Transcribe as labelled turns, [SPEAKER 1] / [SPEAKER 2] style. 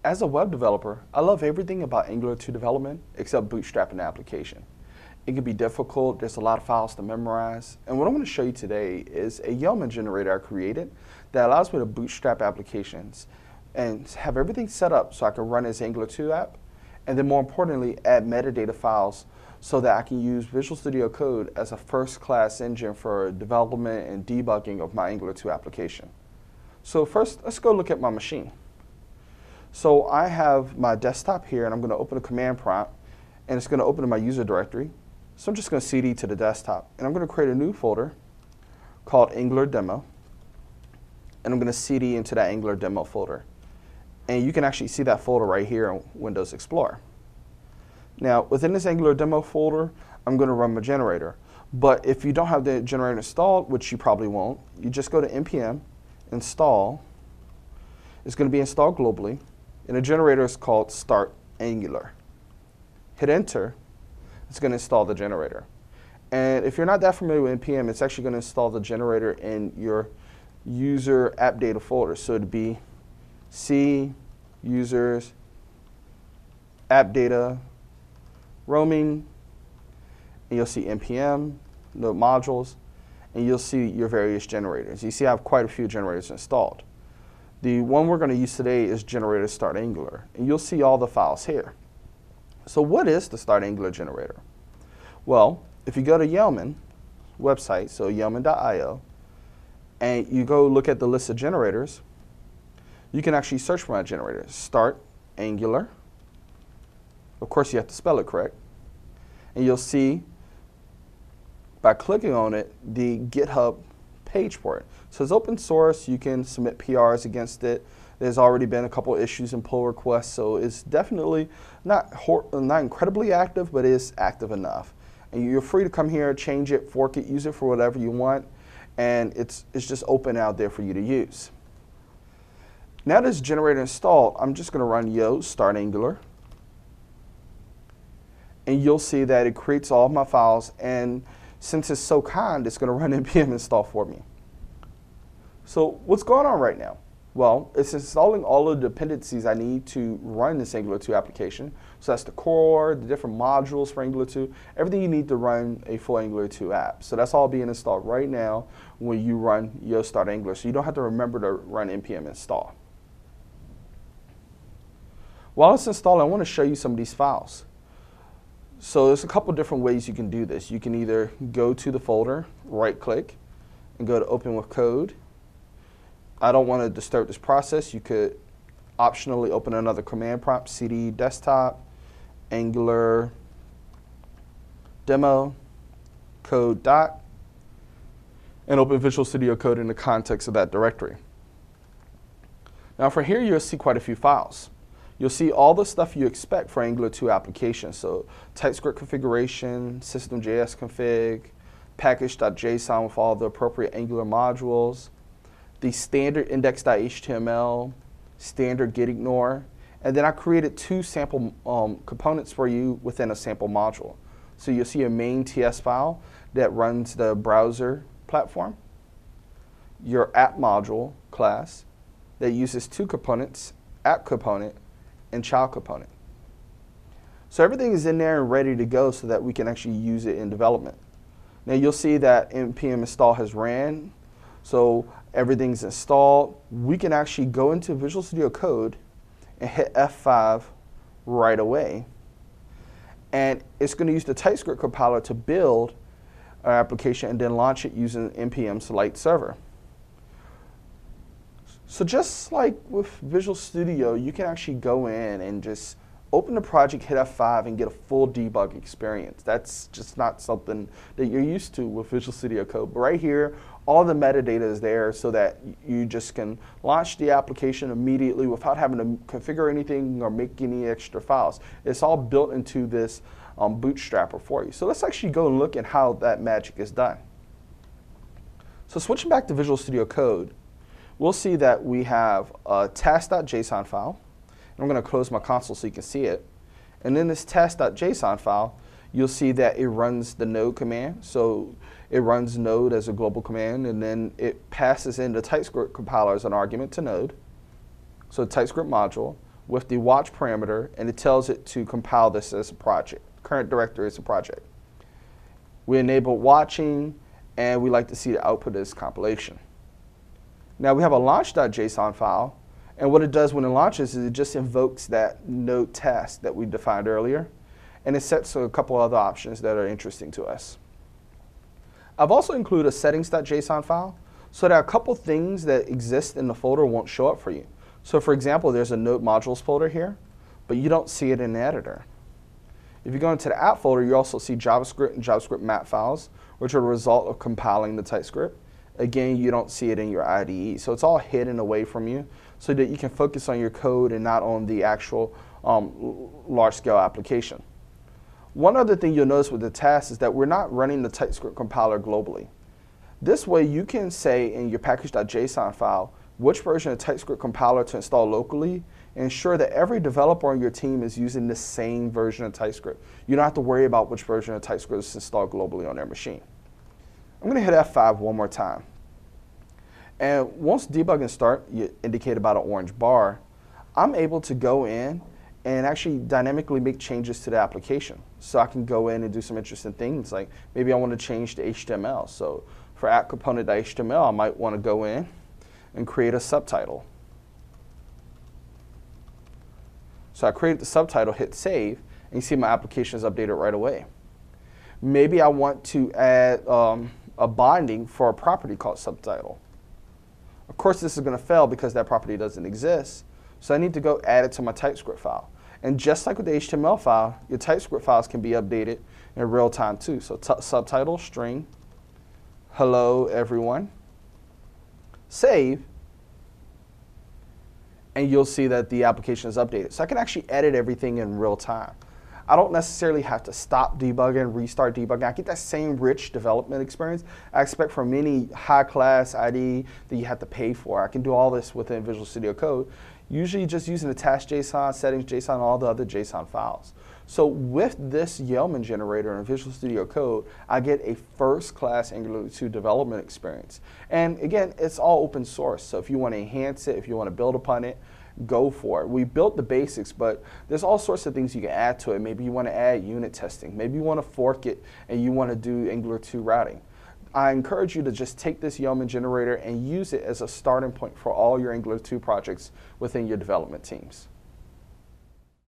[SPEAKER 1] As a web developer, I love everything about Angular 2 development except bootstrapping the application. It can be difficult, there's a lot of files to memorize, and what I'm going to show you today is a Yeoman generator I created that allows me to bootstrap applications and have everything set up so I can run this Angular 2 app, and then more importantly, add metadata files so that I can use Visual Studio Code as a first-class engine for development and debugging of my Angular 2 application. So first, let's go look at my machine. So I have my desktop here, and I'm going to open a command prompt, and it's going to open in my user directory. So I'm just going to cd to the desktop, and I'm going to create a new folder called Angular Demo, and I'm going to cd into that Angular Demo folder. And you can actually see that folder right here in Windows Explorer. Now, within this Angular Demo folder, I'm going to run my generator. But if you don't have the generator installed, which you probably won't, you just go to npm, install. It's going to be installed globally. And the generator is called Start Angular. Hit enter, it's going to install the generator. And if you're not that familiar with npm, it's actually going to install the generator in your user app data folder. So it'd be C, users, app data, roaming, and you'll see npm, node modules, and you'll see your various generators. You see I have quite a few generators installed. The one we're going to use today is generator start Angular, and you'll see all the files here. So what is the start Angular generator? Well, if you go to Yeoman website, so yeoman.io, and you go look at the list of generators, you can actually search for my generator. Start Angular. Of course, you have to spell it correct. And you'll see, by clicking on it, the GitHub page for it. So it's open source. You can submit PRs against it. There's already been a couple issues and pull requests, so it's definitely not incredibly active, but it is active enough. And you're free to come here, change it, fork it, use it for whatever you want, and it's just open out there for you to use. Now this generator installed, I'm just going to run yo start Angular, and you'll see that it creates all of my files, and since it's so kind, it's going to run npm install for me. So what's going on right now? Well, it's installing all of the dependencies I need to run this Angular 2 application. So that's the core, the different modules for Angular 2, everything you need to run a full Angular 2 app. So that's all being installed right now when you run yo start Angular. So you don't have to remember to run npm install. While it's installing, I want to show you some of these files. So there's a couple different ways you can do this. You can either go to the folder, right click, and go to open with code. I don't want to disturb this process. You could optionally open another command prompt, cd desktop, Angular demo, code dot, and open Visual Studio Code in the context of that directory. Now from here, you'll see quite a few files. You'll see all the stuff you expect for Angular 2 applications. So TypeScript configuration, system.js config, package.json with all the appropriate Angular modules, the standard index.html, standard gitignore, and then I created two sample components for you within a sample module. So you'll see a main TS file that runs the browser platform, your app module class that uses two components, app component and child component. So everything is in there and ready to go so that we can actually use it in development. Now you'll see that npm install has ran, so everything's installed. We can actually go into Visual Studio Code and hit F5 right away. And it's going to use the TypeScript compiler to build our application and then launch it using npm select server. So just like with Visual Studio, you can actually go in and just open the project, hit F5, and get a full debug experience. That's just not something that you're used to with Visual Studio Code. But right here, all the metadata is there so that you just can launch the application immediately without having to configure anything or make any extra files. It's all built into this bootstrapper for you. So let's actually go and look at how that magic is done. So switching back to Visual Studio Code, we'll see that we have a task.json file. And I'm going to close my console so you can see it. And in this task.json file, you'll see that it runs the node command. So it runs node as a global command, and then it passes in the TypeScript compiler as an argument to node. So the TypeScript module, with the watch parameter, and it tells it to compile this as a project. Current directory is a project. We enable watching, and we like to see the output as compilation. Now we have a launch.json file, and what it does when it launches is it just invokes that node task that we defined earlier, and it sets a couple other options that are interesting to us. I've also included a settings.json file so that a couple things that exist in the folder won't show up for you. So for example, there's a node modules folder here, but you don't see it in the editor. If you go into the app folder, you also see JavaScript and JavaScript map files, which are the result of compiling the TypeScript. Again, you don't see it in your IDE. So it's all hidden away from you so that you can focus on your code and not on the actual large-scale application. One other thing you'll notice with the task is that we're not running the TypeScript compiler globally. This way, you can say in your package.json file which version of TypeScript compiler to install locally and ensure that every developer on your team is using the same version of TypeScript. You don't have to worry about which version of TypeScript is installed globally on their machine. I'm going to hit F5 one more time. And once debugging start, indicated by the orange bar, I'm able to go in and actually dynamically make changes to the application. So I can go in and do some interesting things, like maybe I want to change the HTML. So for app component.html, I might want to go in and create a subtitle. So I created the subtitle, hit save, and you see my application is updated right away. Maybe I want to add a binding for a property called subtitle. Of course, this is going to fail because that property doesn't exist. So I need to go add it to my TypeScript file. And just like with the HTML file, your TypeScript files can be updated in real time too. So subtitle string, hello everyone, save, and you'll see that the application is updated. So I can actually edit everything in real time. I don't necessarily have to stop debugging, restart debugging. I get that same rich development experience I expect from any high-class IDE that you have to pay for. I can do all this within Visual Studio Code, usually just using the task.json, settings.json, and all the other JSON files. So with this Yeoman generator in Visual Studio Code, I get a first-class Angular 2 development experience. And again, it's all open source. So if you want to enhance it, if you want to build upon it, go for it. We built the basics, but there's all sorts of things you can add to it. Maybe you want to add unit testing. Maybe you want to fork it and you want to do Angular 2 routing. I encourage you to just take this Yeoman generator and use it as a starting point for all your Angular 2 projects within your development teams.